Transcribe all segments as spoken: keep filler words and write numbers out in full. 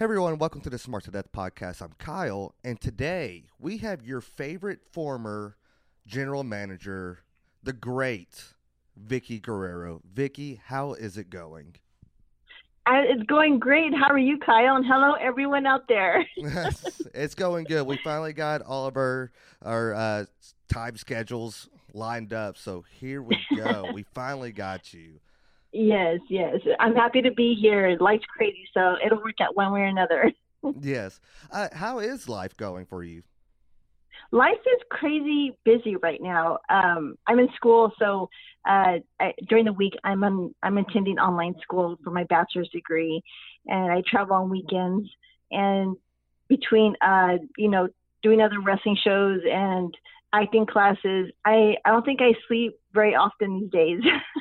Hey everyone, welcome to the Smart to Death podcast. I'm Kyle, and today we have your favorite former general manager, the great Vicki Guerrero. Vicki, how is it going? Uh, It's going great. How are you, Kyle? And hello, everyone out there. It's going good. We finally got all of our our uh, time schedules lined up, so here we go. We finally got you. Yes, yes. I'm happy to be here. Life's crazy, so it'll work out one way or another. Yes. Uh, how is life going for you? Life is crazy busy right now. Um, I'm in school, so uh, I, during the week, I'm on, I'm attending online school for my bachelor's degree, and I travel on weekends. And between, uh, you know, doing other wrestling shows and acting classes, I, I don't think I sleep very often these days.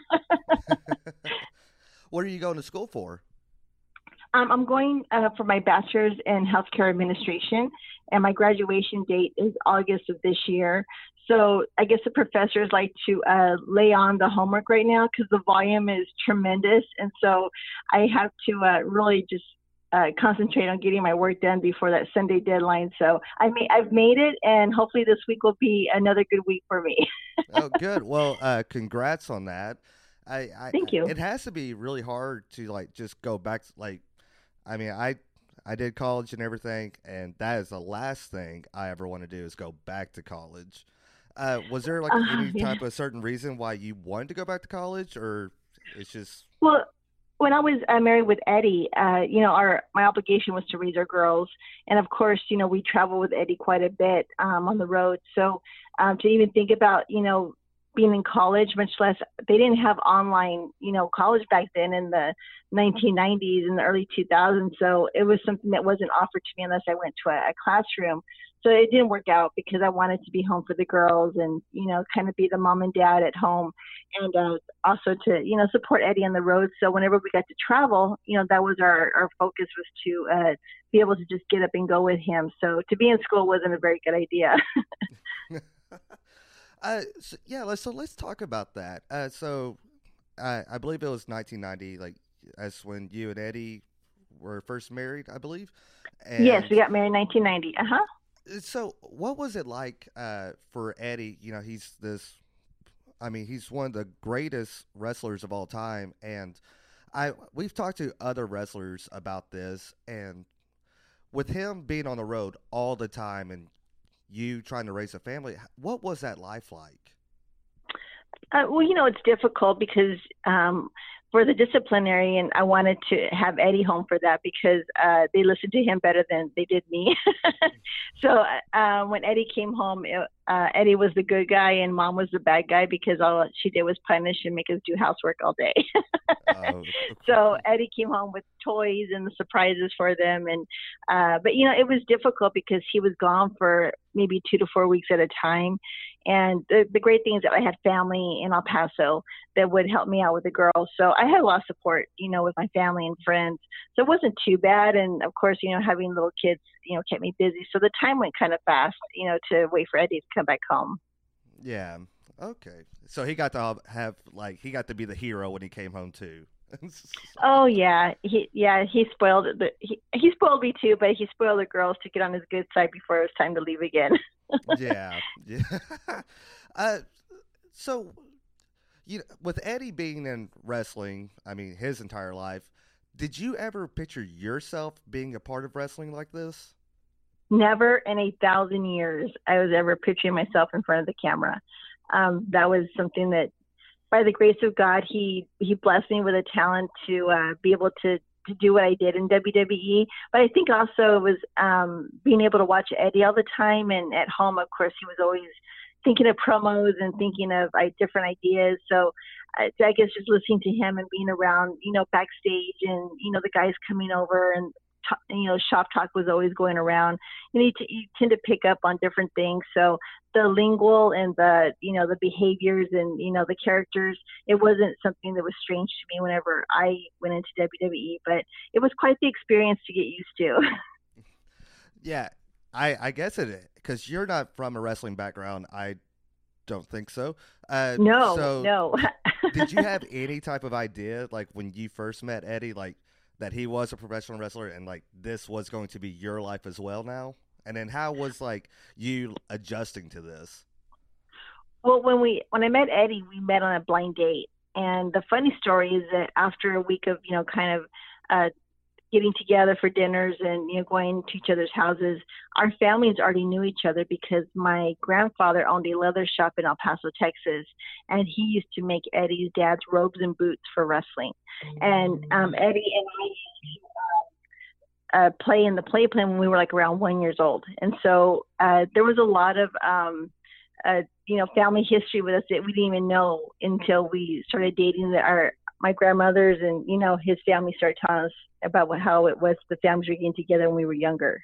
What are you going to school for? Um, I'm going uh, for my bachelor's in healthcare administration, and my graduation date is August of this year. So I guess the professors like to uh, lay on the homework right now because the volume is tremendous, and so I have to uh, really just uh, concentrate on getting my work done before that Sunday deadline. So I may, I've made it, and hopefully this week will be another good week for me. Oh, good. Well, uh, congrats on that. I, I, Thank I- you. it has to be really hard to like just go back. Like, I mean, I, I did college and everything, and that is the last thing I ever want to do is go back to college. Uh, was there like Uh, any yeah. type of certain reason why you wanted to go back to college, or it's just Well, when I was uh, married with Eddie, uh, you know, our my obligation was to raise our girls, and of course, you know, we travel with Eddie quite a bit um, on the road. So um, to even think about, you know, being in college, much less they didn't have online, you know, college back then in the nineteen nineties and the early two thousands. So it was something that wasn't offered to me unless I went to a, a classroom. So it didn't work out because I wanted to be home for the girls and, you know, kind of be the mom and dad at home and uh, also to, you know, support Eddie on the road. So whenever we got to travel, you know, that was our, our focus was to uh, be able to just get up and go with him. So to be in school wasn't a very good idea. uh, so, yeah. Let's so let's talk about that. Uh, so I I believe it was nineteen ninety, like that's when you and Eddie were first married, I believe, Yes, and we got married in nineteen ninety. Uh-huh. so, what was it like uh, for Eddie? You know, he's this. I mean, he's one of the greatest wrestlers of all time, and I we've talked to other wrestlers about this, and with him being on the road all the time, and you trying to raise a family, what was that life like? Uh, well, you know, it's difficult because um, for the disciplinarian, I wanted to have Eddie home for that because uh, they listened to him better than they did me. so uh, when Eddie came home, it, uh, Eddie was the good guy and mom was the bad guy because all she did was punish and make us do housework all day. Oh, So Eddie came home with toys and the surprises for them, and uh, but you know it was difficult because he was gone for maybe two to four weeks at a time. And the, the great thing is that I had family in El Paso that would help me out with the girls. So I had a lot of support, you know, with my family and friends. So it wasn't too bad. And of course, you know, having little kids, you know, kept me busy. So the time went kind of fast, you know, to wait for Eddie to come back home. yeah. Okay. So he got to have like he got to be the hero when he came home too. Oh yeah, he yeah he spoiled the he, he spoiled me too, but he spoiled the girls to get on his good side before it was time to leave again. Yeah. Yeah. uh, so you know, with Eddie being in wrestling, I mean, his entire life, did you ever picture yourself being a part of wrestling like this? Never in a thousand years I was ever picturing myself in front of the camera. Um, that was something that, by the grace of God, he he blessed me with a talent to uh, be able to to do what I did in W W E. But I think also it was um, being able to watch Eddie all the time, and at home, of course, he was always thinking of promos and thinking of uh, different ideas. So I, I guess just listening to him and being around, you know, backstage and you know the guys coming over and t- you know shop talk was always going around. You know, you, t- you tend to pick up on different things. So the lingual and the you know the behaviors and you know the characters, it wasn't something that was strange to me whenever I went into W W E, but it was quite the experience to get used to. Yeah, I I guess it is because you're not from a wrestling background. I don't think so. Uh, No, so no. did, did you have any type of idea like when you first met Eddie, like that he was a professional wrestler and like this was going to be your life as well now? And then how was like you adjusting to this? Well, when we when I met Eddie, we met on a blind date. And the funny story is that after a week of, you know, kind of uh, getting together for dinners and, you know, going to each other's houses, our families already knew each other because my grandfather owned a leather shop in El Paso, Texas, and he used to make Eddie's dad's robes and boots for wrestling. And um, Eddie and I used to uh, play in the playpen when we were like around one years old. And so uh, there was a lot of, um, uh, you know, family history with us that we didn't even know until we started dating the, our my grandmothers, and you know, his family started telling us about what, how it was the families were getting together when we were younger.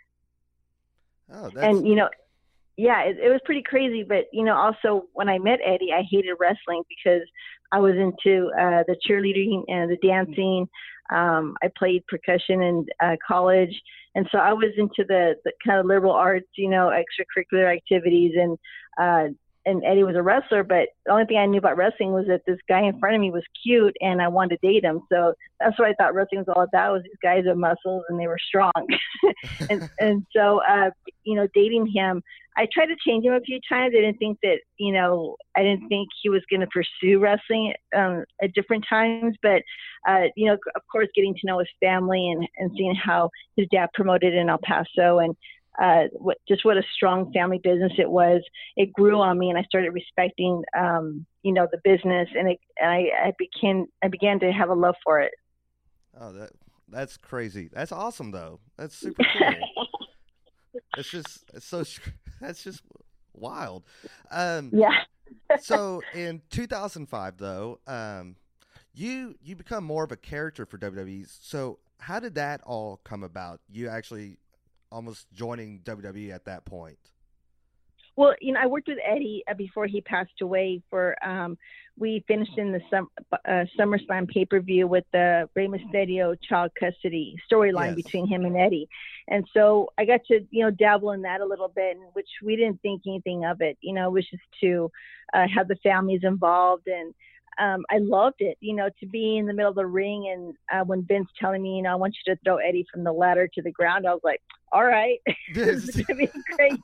Oh, that's... And you know, yeah, it, it was pretty crazy. But you know, also when I met Eddie, I hated wrestling because I was into uh, the cheerleading and the dancing. Um, I played percussion in uh, college, and so I was into the, the kind of liberal arts, you know, extracurricular activities. And uh, and Eddie was a wrestler, but the only thing I knew about wrestling was that this guy in front of me was cute, and I wanted to date him. So that's what I thought wrestling was all about: was these guys with muscles and they were strong. and and so uh, you know, dating him, I tried to change him a few times. I didn't think that, you know, I didn't think he was going to pursue wrestling um, at different times. But, uh, you know, of course, getting to know his family and, and seeing how his dad promoted in El Paso and uh, what, just what a strong family business it was, it grew on me, and I started respecting, um, you know, the business, and, it, and I, I, began, I began to have a love for it. Oh, that that's crazy. That's awesome, though. That's super cool. It's just it's so that's just wild. Um, yeah. So in two thousand five, though, um, you you become more of a character for W W E. So how did that all come about? You actually almost joining W W E at that point. Well, you know, I worked with Eddie uh, before he passed away. For um, we finished in the sum, uh, SummerSlam pay-per-view with the Rey Mysterio child custody storyline Yes. between him and Eddie, and so I got to, you know, dabble in that a little bit, which we didn't think anything of it. You know, it was just to uh, have the families involved, and um, I loved it. You know, to be in the middle of the ring, and uh, when Vince telling me, you know, I want you to throw Eddie from the ladder to the ground, I was like, all right, this is gonna be great.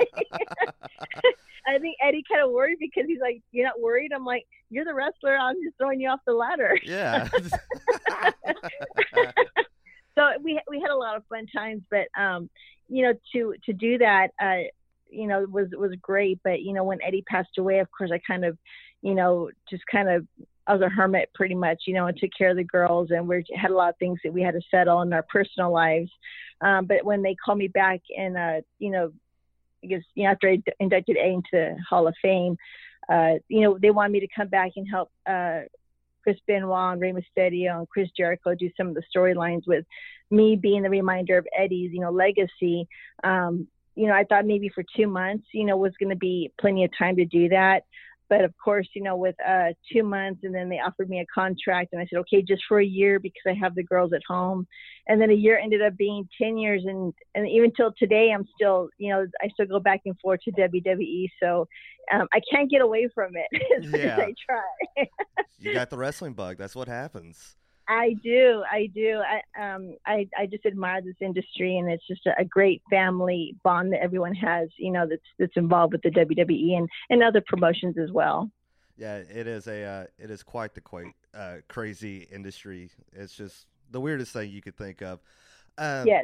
I think Eddie kind of worried because he's like, "You're not worried?" I'm like, "You're the wrestler. I'm just throwing you off the ladder." Yeah. So we we had a lot of fun times, but um, you know, to to do that, uh, you know, was was great. But you know, when Eddie passed away, of course, I kind of, you know, just kind of, I was a hermit pretty much, you know, and took care of the girls, and we had a lot of things that we had to settle in our personal lives. Um, but when they called me back, and uh, you know, because you know, after I inducted A into Hall of Fame, uh, you know, they wanted me to come back and help uh, Chris Benoit and Rey Mysterio and Chris Jericho do some of the storylines, with me being the reminder of Eddie's, you know, legacy. Um, you know, I thought maybe for two months, you know, was going to be plenty of time to do that. But of course, you know, with uh, two months, and then they offered me a contract, and I said, okay, just for a year because I have the girls at home. And then a year ended up being ten years. And, and even till today, I'm still, you know, I still go back and forth to W W E. So um, I can't get away from it as much Yeah. as I try. You got the wrestling bug. That's what happens. I do. I do. I, um, I, I just admire this industry, and it's just a, a great family bond that everyone has, you know, that's, that's involved with the W W E and, and other promotions as well. Yeah, it is a, uh, it is quite the quite, uh, crazy industry. It's just the weirdest thing you could think of. Um, Yes.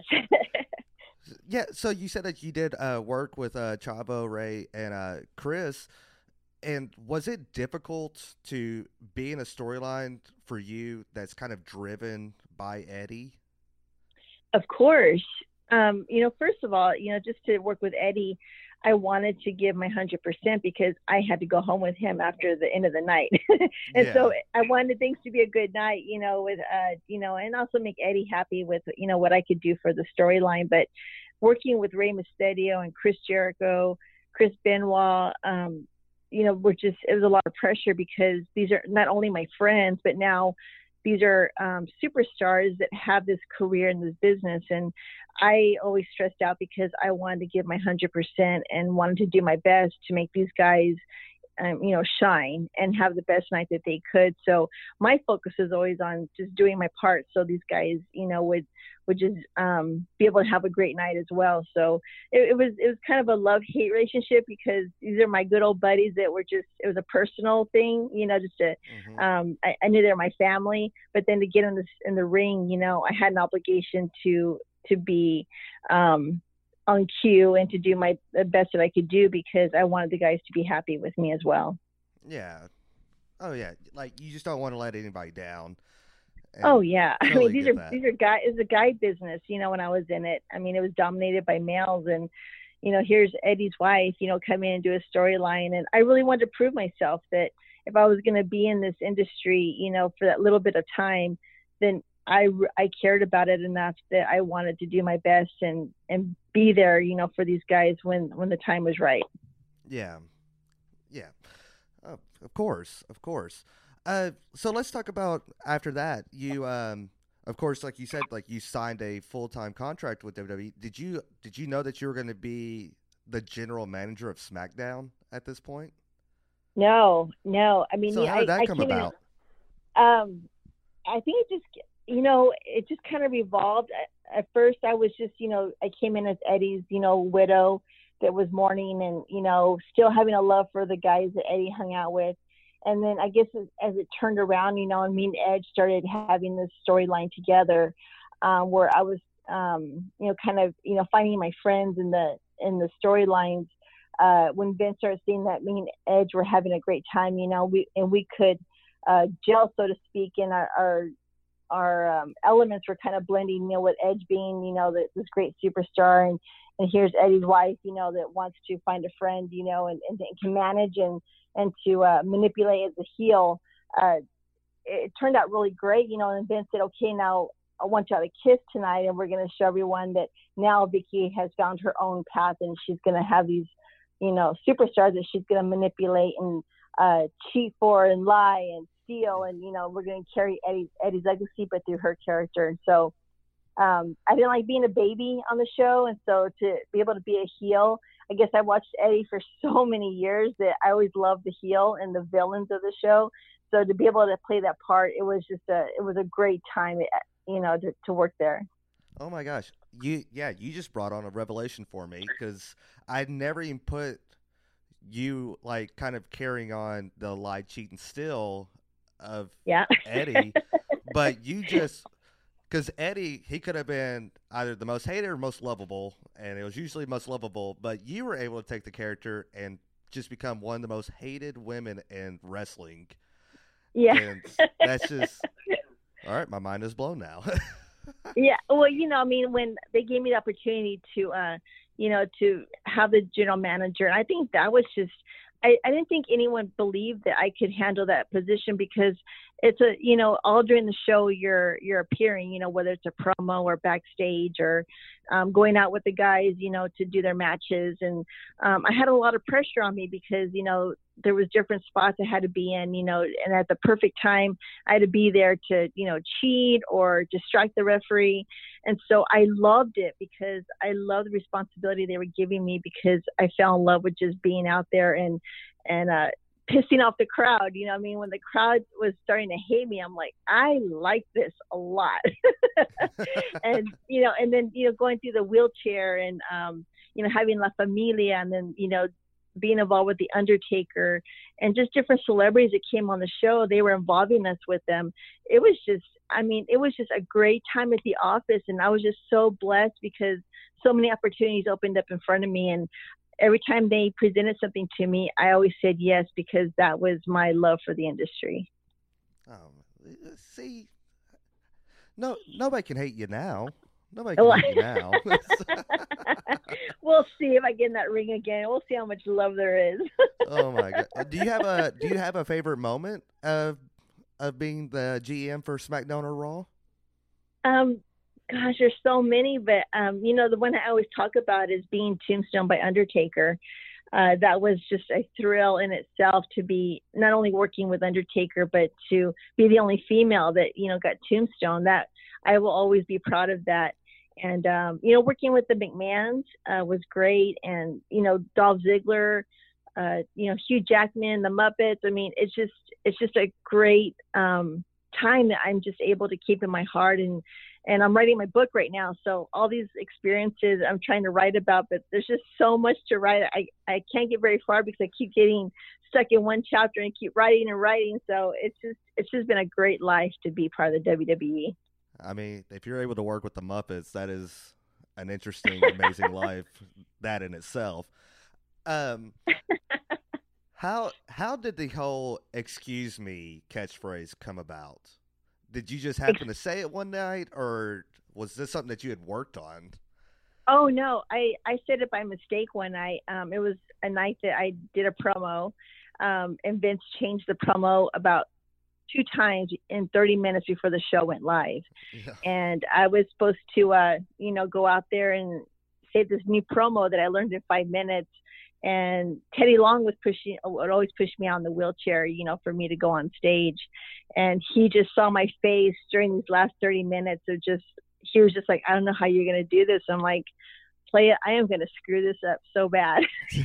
yeah. So you said that you did, uh, work with, uh, Chavo, Ray, and, uh, Chris. And was it difficult to be in a storyline for you that's kind of driven by Eddie? Of course. Um, you know, first of all, you know, just to work with Eddie, I wanted to give my one hundred percent because I had to go home with him after the end of the night. and Yeah. so I wanted things to be a good night, you know, with, uh, you know, and also make Eddie happy with, you know, what I could do for the storyline. But working with Rey Mysterio and Chris Jericho, Chris Benoit, um, you know, we're just, it was a lot of pressure because these are not only my friends, but now these are um, superstars that have this career in this business. And I always stressed out because I wanted to give my one hundred percent and wanted to do my best to make these guys um, you know, shine and have the best night that they could. So my focus is always on just doing my part, so these guys, you know, would would just um, be able to have a great night as well. So it, it was it was kind of a love hate relationship, because these are my good old buddies that were just, it was a personal thing, you know, just to Mm-hmm. um, I, I knew they were my family, but then to get in this in the ring, you know, I had an obligation to to be um, on cue and to do my the best that I could do, because I wanted the guys to be happy with me as well. Yeah. Oh yeah. Like you just don't want to let anybody down. Oh And yeah, I mean totally these get are that. these are guy it's a guy business. You know, when I was in it, I mean it was dominated by males, and you know here's Eddie's wife, you know, come in and do a storyline, and I really wanted to prove myself that if I was going to be in this industry, you know, for that little bit of time, then I I cared about it enough that I wanted to do my best and and be there, you know, for these guys when when the time was right. Yeah. Yeah. Oh, of course. Of course. Uh, so let's talk about after that. You, um, of course, like you said, like you signed a full time contract with W W E. Did you did you know that you were going to be the general manager of SmackDown at this point? No, no. I mean, So yeah, how did I that I come came in. about? Um, I think it just, you know, it just kind of evolved. At, at first, I was just, you know, I came in as Eddie's, you know, widow that was mourning, and, you know, still having a love for the guys that Eddie hung out with. And then I guess as, as it turned around, you know, and me and Edge started having this storyline together, um, where I was, um, you know, kind of, you know, finding my friends in the in the storylines. Uh, when Vince started seeing that me and Edge were having a great time, you know, we and we could uh, gel, so to speak, in our our, our um, elements were kind of blending. You know, with Edge being, you know, the, this great superstar, and and here's Eddie's wife, you know, that wants to find a friend, you know, and, and, and can manage and and to uh, manipulate as a heel. Uh, it turned out really great, you know. And Vince said, "Okay, now I want y'all to kiss tonight, and we're going to show everyone that now Vicky has found her own path, and she's going to have these, you know, superstars that she's going to manipulate and uh, cheat for and lie and steal, and you know, we're going to carry Eddie's Eddie's legacy, but through her character." And so um, I didn't like being a baby on the show, and so to be able to be a heel, I guess I watched Eddie for so many years that I always loved the heel and the villains of the show. So to be able to play that part, it was just a it was a great time, you know, to, to work there. Oh my gosh, you yeah, you just brought on a revelation for me because I'd never even put you like kind of carrying on the lie, cheat, and steal of Yeah. Eddie, but you just because Eddie he could have been either the most hated or most lovable, and it was usually most lovable, but you were able to take the character and just become one of the most hated women in wrestling. Yeah. And that's just all right. My mind is blown now. Yeah. Well, you know, I mean, when they gave me the opportunity to, uh, you know, to have the general manager, and I think that was just, I, I didn't think anyone believed that I could handle that position, because it's a, you know, all during the show you're, you're appearing, you know, whether it's a promo or backstage or um, going out with the guys, you know, to do their matches. And um, I had a lot of pressure on me because, you know, there was different spots I had to be in, you know, and at the perfect time I had to be there to, you know, cheat or distract the referee. And so I loved it because I love the responsibility they were giving me, because I fell in love with just being out there and, and, uh, pissing off the crowd. You know what I mean? When the crowd was starting to hate me, I'm like, I like this a lot. And, you know, and then, you know, going through the wheelchair and, um, you know, having La Familia, and then, you know, being involved with The Undertaker and just different celebrities that came on the show, they were involving us with them. It was just, I mean, it was just a great time at the office. And I was just so blessed because so many opportunities opened up in front of me. And every time they presented something to me, I always said yes, because that was my love for the industry. Um, see, no, nobody can hate you now. Nobody can hate you now. We'll see if I get in that ring again. We'll see how much love there is. Oh my god! Do you have a Do you have a favorite moment of of being the G M for SmackDown or Raw? Um, gosh, there's so many, but um, you know, the one I always talk about is being Tombstone by Undertaker. Uh, that was just a thrill in itself to be not only working with Undertaker, but to be the only female that, you know, got Tombstone. That I will always be proud of that. And, um, you know, working with the McMahons uh, was great. And, you know, Dolph Ziggler, uh, you know, Hugh Jackman, the Muppets. I mean, it's just, it's just a great um, time that I'm just able to keep in my heart. And, and I'm writing my book right now. So all these experiences I'm trying to write about, but there's just so much to write. I, I can't get very far because I keep getting stuck in one chapter and keep writing and writing. So it's just, it's just been a great life to be part of the W W E. I mean, if you're able to work with the Muppets, that is an interesting, amazing life, that in itself. Um, how how did the whole "excuse me" catchphrase come about? Did you just happen to say it one night, or was this something that you had worked on? Oh no, I I said it by mistake one night. Um, it was a night that I did a promo, um, and Vince changed the promo about two times in thirty minutes before the show went live. Yeah. And I was supposed to, uh, you know, go out there and say this new promo that I learned in five minutes. And Teddy Long was pushing, would always push me out in the wheelchair, you know, for me to go on stage. And he just saw my face during these last thirty minutes of just, he was just like, I don't know how you're going to do this. I'm like, play it. I am going to screw this up so bad.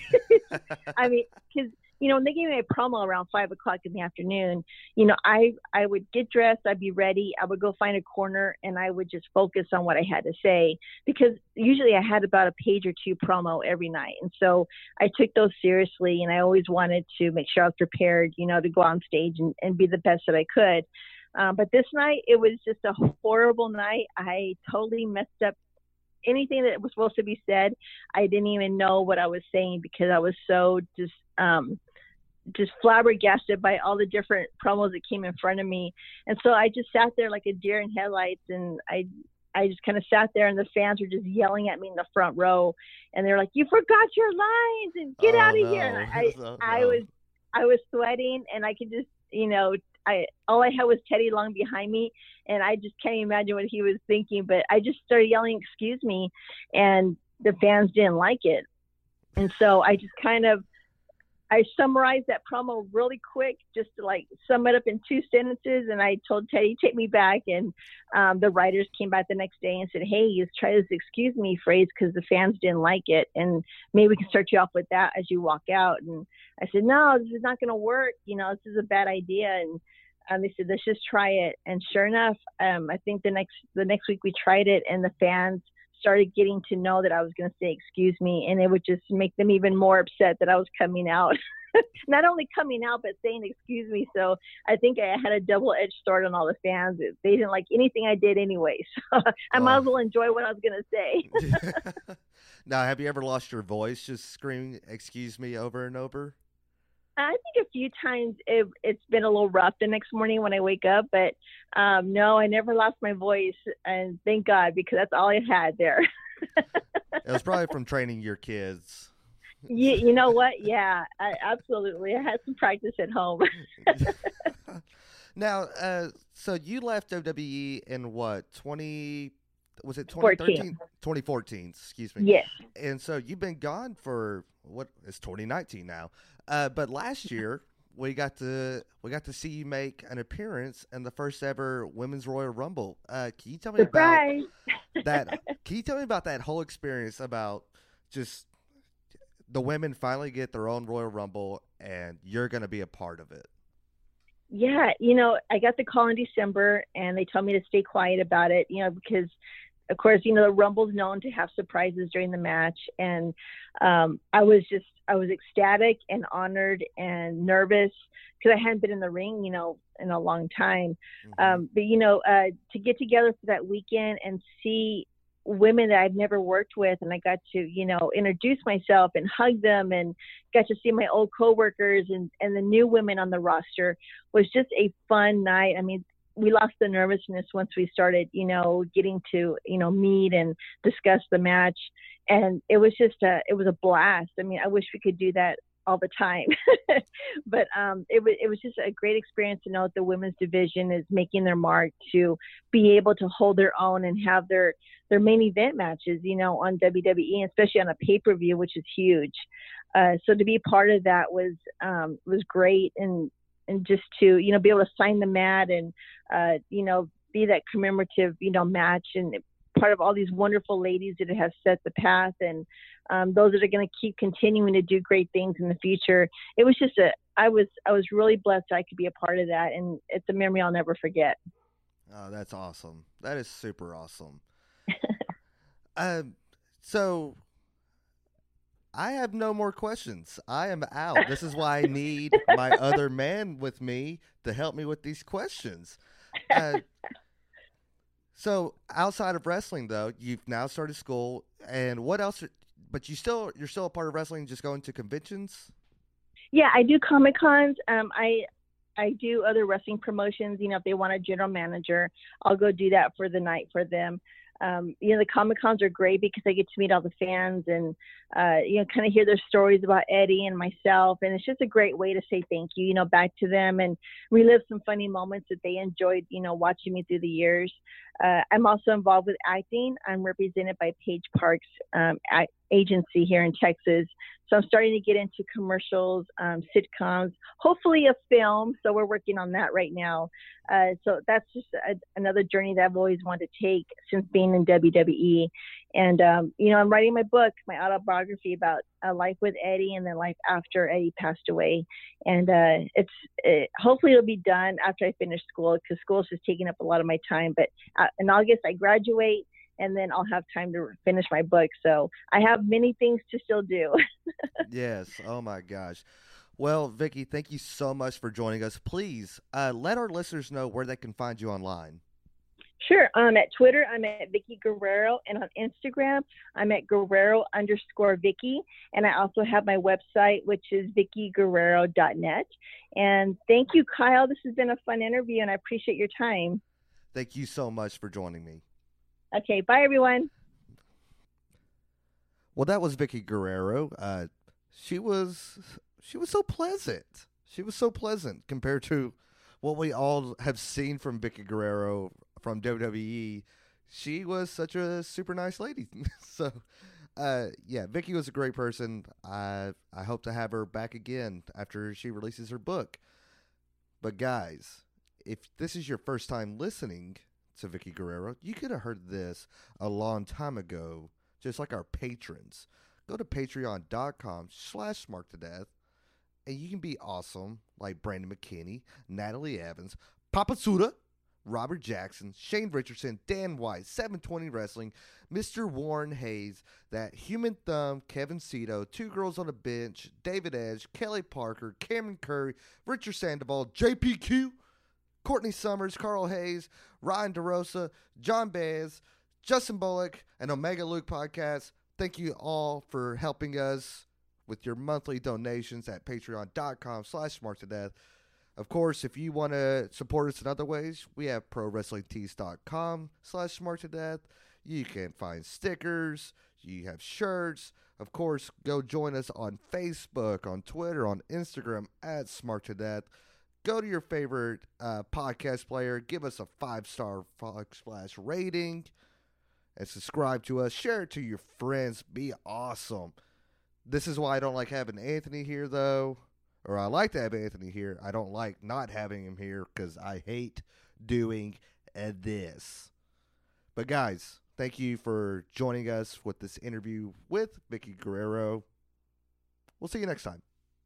I mean, because, you know, when they gave me a promo around five o'clock in the afternoon, you know, I, I would get dressed, I'd be ready, I would go find a corner, and I would just focus on what I had to say, because usually I had about a page or two promo every night. And so I took those seriously, and I always wanted to make sure I was prepared, you know, to go on stage and, and be the best that I could. Um, but this night, it was just a horrible night. I totally messed up anything that was supposed to be said. I didn't even know what I was saying because I was so just, um, just flabbergasted by all the different promos that came in front of me. And so I just sat there like a deer in headlights, and I I just kind of sat there, and the fans were just yelling at me in the front row, and they're like, "You forgot your lines and get oh, out of no. here." And I no, I no. was I was sweating, and I could just, you know, I all I had was Teddy Long behind me, and I just can't imagine what he was thinking, but I just started yelling, "Excuse me," and the fans didn't like it. And so I just kind of I summarized that promo really quick, just to like sum it up in two sentences. And I told Teddy, take me back. And um, the writers came back the next day and said, hey, let's try this "excuse me" phrase because the fans didn't like it. And maybe we can start you off with that as you walk out. And I said, no, this is not going to work. You know, this is a bad idea. And um, they said, let's just try it. And sure enough, um, I think the next, the next week we tried it, and the fans started getting to know that I was going to say "excuse me," and it would just make them even more upset that I was coming out. Not only coming out, but saying "excuse me." So I think I had a double-edged sword on all the fans. They didn't like anything I did anyway, so I might as well enjoy what I was going to say. Now, have you ever lost your voice just screaming "excuse me" over and over? I think a few times it, it's been a little rough the next morning when I wake up, but um, no, I never lost my voice, and thank God, because that's all I had there. It was probably from training your kids. You, you know what? Yeah, I, absolutely. I had some practice at home. Now, uh, so you left W W E in what, twenty, was it twenty thirteen? twenty fourteen, excuse me. Yes. And so you've been gone for, what, it's twenty nineteen now. Uh, but last year, we got to we got to see you make an appearance in the first ever Women's Royal Rumble. Uh, can you tell me Surprise. about that? Can you tell me about that whole experience, about just the women finally get their own Royal Rumble, and you're going to be a part of it? Yeah, you know, I got the call in December, and they told me to stay quiet about it, you know, because, of course, you know, the Rumble's known to have surprises during the match. And um, I was just, I was ecstatic and honored and nervous because I hadn't been in the ring, you know, in a long time. Mm-hmm. Um, but, you know, uh, to get together for that weekend and see women that I've never worked with, and I got to, you know, introduce myself and hug them, and got to see my old coworkers and, and the new women on the roster, was just a fun night. I mean, we lost the nervousness once we started, you know, getting to, you know, meet and discuss the match. And it was just a, it was a blast. I mean, I wish we could do that all the time, but um, it was, it was just a great experience to know that the women's division is making their mark, to be able to hold their own and have their, their main event matches, you know, on W W E, especially on a pay-per-view, which is huge. Uh, so to be part of that was, um, was great. And, and just to, you know, be able to sign the mat and, uh, you know, be that commemorative, you know, match and part of all these wonderful ladies that have set the path, and um, those that are going to keep continuing to do great things in the future. It was just a, I was, I was really blessed I could be a part of that, and it's a memory I'll never forget. Oh, that's awesome. That is super awesome. um, so I have no more questions. I am out. This is why I need my other man with me to help me with these questions. Uh, so outside of wrestling, though, you've now started school, and what else? Are, but you still, you're still a part of wrestling, just going to conventions? Yeah, I do Comic Cons. Um, I, I do other wrestling promotions. You know, if they want a general manager, I'll go do that for the night for them. Um, you know, the Comic Cons are great because I get to meet all the fans and, uh, you know, kind of hear their stories about Eddie and myself. And it's just a great way to say thank you, you know, back to them and relive some funny moments that they enjoyed, you know, watching me through the years. Uh, I'm also involved with acting. I'm represented by Paige Parks um, agency here in Texas. So I'm starting to get into commercials, um, sitcoms, hopefully a film. So we're working on that right now. Uh, so that's just a, another journey that I've always wanted to take since being in W W E. And, um, you know, I'm writing my book, my autobiography about a life with Eddie and then life after Eddie passed away. And uh, it's it, hopefully it'll be done after I finish school, because school's just taking up a lot of my time. But uh, in August, I graduate, and then I'll have time to finish my book. So I have many things to still do. Yes. Oh, my gosh. Well, Vicki, thank you so much for joining us. Please uh, let our listeners know where they can find you online. Sure. Um, at Twitter, I'm at Vicki Guerrero, and on Instagram, I'm at Guerrero underscore Vicki. And I also have my website, which is Vicki Guerrero dot net. And thank you, Kyle. This has been a fun interview, and I appreciate your time. Thank you so much for joining me. Okay. Bye, everyone. Well, that was Vicki Guerrero. Uh, she was she was so pleasant. She was so pleasant compared to what we all have seen from Vicki Guerrero from W W E. She was such a super nice lady. so, uh, yeah, Vicki was a great person. I I hope to have her back again after she releases her book. But guys, if this is your first time listening to Vicki Guerrero, you could have heard this a long time ago, just like our patrons. Go to patreon.com slash smart to death, and you can be awesome like Brandon McKinney, Natalie Evans, Papa Suda, Robert Jackson, Shane Richardson, Dan White, seven twenty Wrestling, Mister Warren Hayes, That Human Thumb, Kevin Cito, Two Girls on a Bench, David Edge, Kelly Parker, Cameron Curry, Richard Sandoval, J P Q, Courtney Summers, Carl Hayes, Ryan DeRosa, John Baez, Justin Bullock, and Omega Luke Podcast. Thank you all for helping us with your monthly donations at patreon.com slash smart to death. Of course, if you want to support us in other ways, we have prowrestlingtees.com slash smart to death. You can find stickers. You have shirts. Of course, go join us on Facebook, on Twitter, on Instagram at smart to death. Go to your favorite uh, podcast player. Give us a five-star Fox Splash rating. And subscribe to us. Share it to your friends. Be awesome. This is why I don't like having Anthony here, though. Or I like to have Anthony here. I don't like not having him here because I hate doing uh, this. But guys, thank you for joining us with this interview with Vicki Guerrero. We'll see you next time.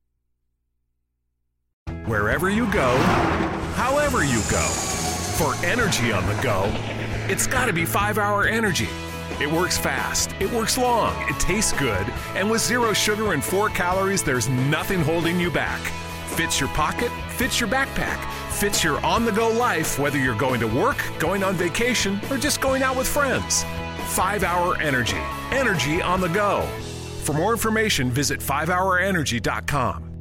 Wherever you go, however you go, for energy on the go, it's got to be five hour Energy. It works fast, it works long, it tastes good, and with zero sugar and four calories, there's nothing holding you back. Fits your pocket, fits your backpack, fits your on-the-go life, whether you're going to work, going on vacation, or just going out with friends. five hour Energy. Energy on the go. For more information, visit five hour energy dot com.